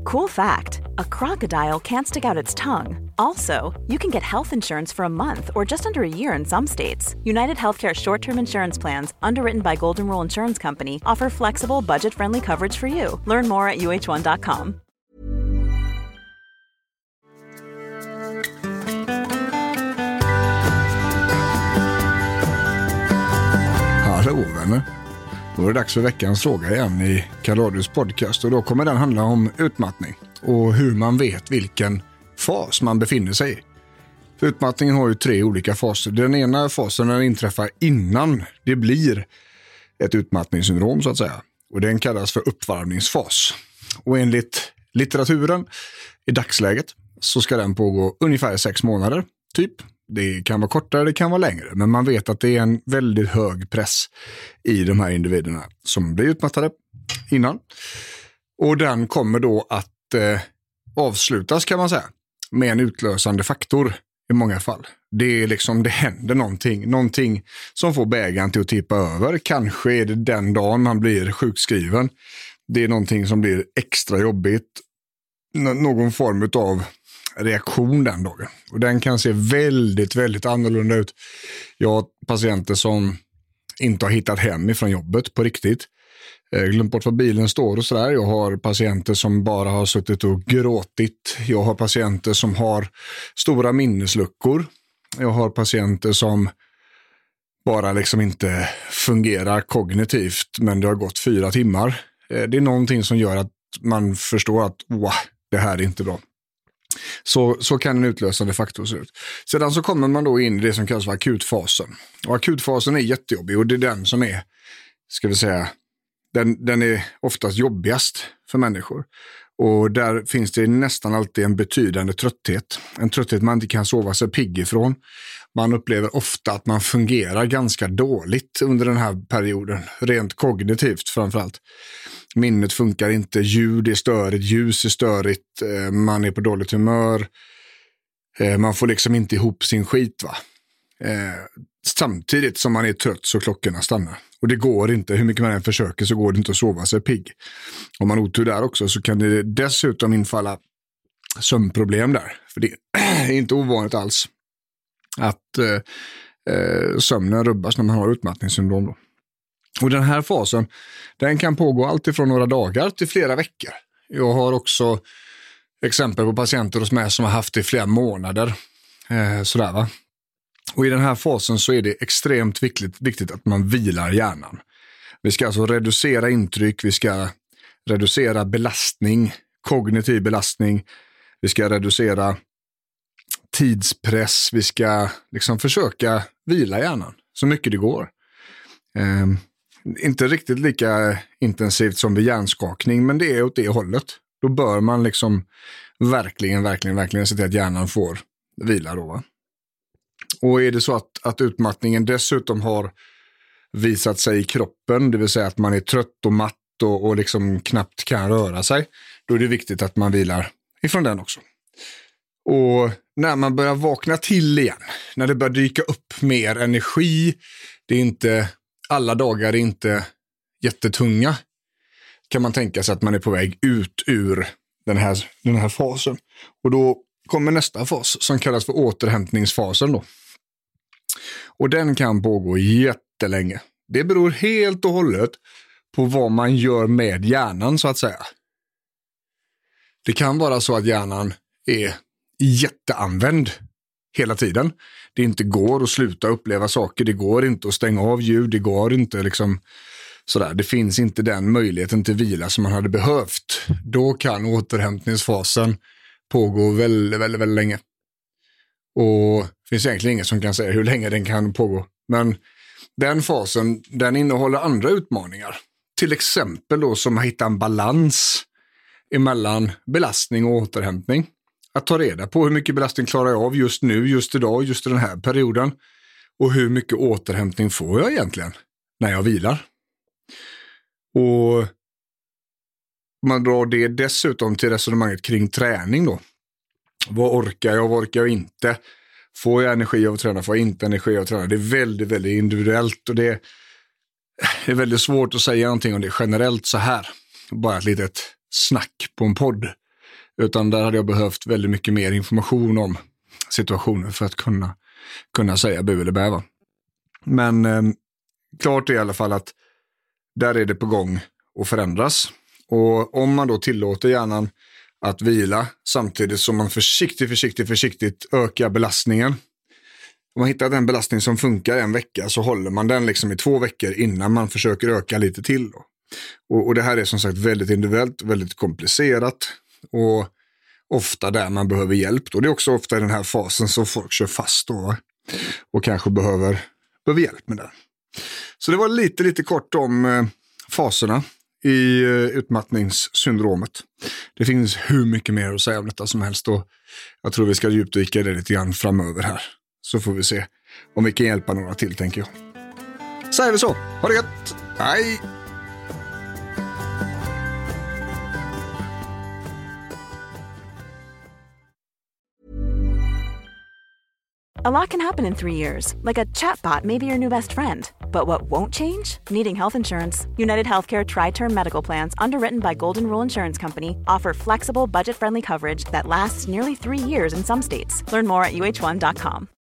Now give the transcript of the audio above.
Cool fact, a crocodile can't stick out its tongue. Also, you can get health insurance for a month or just under a year in some states. United Healthcare short-term insurance plans, underwritten by Golden Rule Insurance Company, offer flexible, budget-friendly coverage for you. Learn more at uh1.com. Hallå vänner. Då är det dags för veckans fråga igen i Karl-Radios podcast, och då kommer den handla om utmattning och hur man vet vilken fas man befinner sig i. För utmattningen har ju 3 olika faser. Den ena fasen den inträffar innan det blir ett utmattningssyndrom så att säga, och den kallas för uppvarvningsfas. Och enligt litteraturen i dagsläget så ska den pågå ungefär 6 månader typ. Det kan vara kortare, det kan vara längre, men man vet att det är en väldigt hög press i de här individerna som blir utmattade innan. Och den kommer då att avslutas kan man säga med en utlösande faktor i många fall. Det är liksom, det händer någonting som får bägaren till att tippa över. Kanske är det den dagen man blir sjukskriven. Det är någonting som blir extra jobbigt. Någon form av reaktion den dagen. Och den kan se väldigt, väldigt annorlunda ut. Jag har patienter som inte har hittat hem ifrån jobbet på riktigt. Glömt bort var bilen står och sådär. Jag har patienter som bara har suttit och gråtit. Jag har patienter som har stora minnesluckor. Jag har patienter som bara liksom inte fungerar kognitivt, men det har gått 4 timmar. Det är någonting som gör att man förstår att det här är inte bra. Så kan en utlösande faktor se ut. Sedan så kommer man då in i det som kallas för akutfasen. Och akutfasen är jättejobbig, och det är den som är, ska vi säga, den är oftast jobbigast för människor. Och där finns det nästan alltid en betydande trötthet. En trötthet man inte kan sova sig pigg ifrån. Man upplever ofta att man fungerar ganska dåligt under den här perioden. Rent kognitivt framförallt. Minnet funkar inte, ljud är störigt, ljus är störigt, man är på dåligt humör. Man får liksom inte ihop sin skit va. Samtidigt som man är trött så klockorna stannar. Och det går inte, hur mycket man än försöker så går det inte att sova sig pigg. Om man har otur där också så kan det dessutom infalla sömnproblem där. För det är inte ovanligt alls att sömnen rubbas när man har utmattningssyndrom då. Och den här fasen, den kan pågå allt ifrån några dagar till flera veckor. Jag har också exempel på patienter hos mig som har haft det i flera månader. Sådär va. Och i den här fasen så är det extremt viktigt att man vilar hjärnan. Vi ska alltså reducera intryck, vi ska reducera belastning, kognitiv belastning. Vi ska reducera tidspress, vi ska liksom försöka vila hjärnan så mycket det går. Inte riktigt lika intensivt som vid hjärnskakning, men det är åt det hållet. Då bör man liksom verkligen se till att hjärnan får vila då va? Och är det så att utmattningen dessutom har visat sig i kroppen, det vill säga att man är trött och matt och liksom knappt kan röra sig, då är det viktigt att man vilar ifrån den också. Och när man börjar vakna till igen, när det börjar dyka upp mer energi, det är inte, alla dagar är inte jättetunga, kan man tänka sig att man är på väg ut ur den här fasen. Och då kommer nästa fas som kallas för återhämtningsfasen då. Och den kan pågå jättelänge. Det beror helt och hållet på vad man gör med hjärnan så att säga. Det kan vara så att hjärnan är jätteanvänd hela tiden. Det inte går att sluta uppleva saker, det går inte att stänga av ljud, det går inte liksom sådär. Det finns inte den möjligheten till vila som man hade behövt. Då kan återhämtningsfasen pågå väldigt länge. Och det finns egentligen ingen som kan säga hur länge den kan pågå. Men den fasen, den innehåller andra utmaningar. Till exempel då som att hitta en balans emellan belastning och återhämtning. Att ta reda på hur mycket belastning klarar jag av just nu, just idag, just i den här perioden. Och hur mycket återhämtning får jag egentligen när jag vilar. Och man drar det dessutom till resonemanget kring träning då. Vad orkar jag inte? Får jag energi av att träna? Får jag inte energi av att träna? Det är väldigt individuellt, och det är väldigt svårt att säga någonting om det generellt så här. Bara ett litet snack på en podd. Utan där hade jag behövt väldigt mycket mer information om situationen för att kunna säga bu eller bä. Men klart är i alla fall att där är det på gång att förändras. Och om man då tillåter hjärnan att vila samtidigt som man försiktigt ökar belastningen. Om man hittar en belastning som funkar en vecka så håller man den liksom i 2 veckor innan man försöker öka lite till. Då. Och det här är som sagt väldigt individuellt, väldigt komplicerat och ofta där man behöver hjälp. Då. Det är också ofta i den här fasen som folk kör fast då, och kanske behöver hjälp med det. Så det var lite kort om faserna i utmattningssyndromet. Det finns hur mycket mer att säga om detta som helst och jag tror vi ska djupdyka det lite grann framöver här. Så får vi se om vi kan hjälpa några till, tänker jag. Säger vi så. Ha det gött. Hej! A lot can happen in 3 years, like a chatbot may be your new best friend. But what won't change? Needing health insurance. United Healthcare Tri-Term Medical Plans, underwritten by Golden Rule Insurance Company, offer flexible, budget-friendly coverage that lasts nearly 3 years in some states. Learn more at uh1.com.